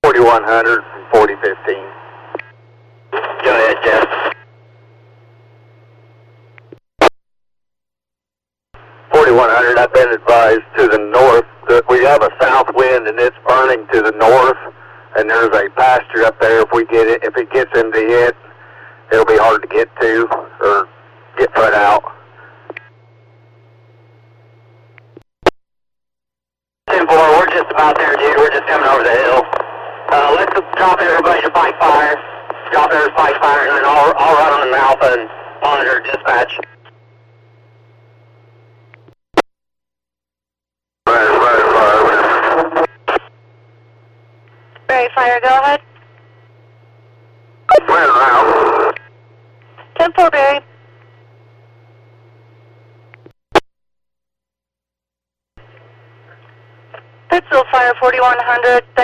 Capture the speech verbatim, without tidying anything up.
forty-one hundred from forty fifteen. Go ahead, Jeff. forty-one hundred, I've been advised to the north that we have a south wind and it's burning to the north, and there's a pasture up there. If we get it, if it gets into it, it'll be hard to get to or get put out. ten four, we're just about there, dude. We're just coming over the hill. Uh, let's drop everybody to fight fire. Drop everybody to fight fire, and then I'll, I'll run on the Alpha and monitor dispatch. Fire, fire, fire. Barry, fire, go ahead. Fire out. ten four, Barry. Pittsville, fire, forty-one hundred.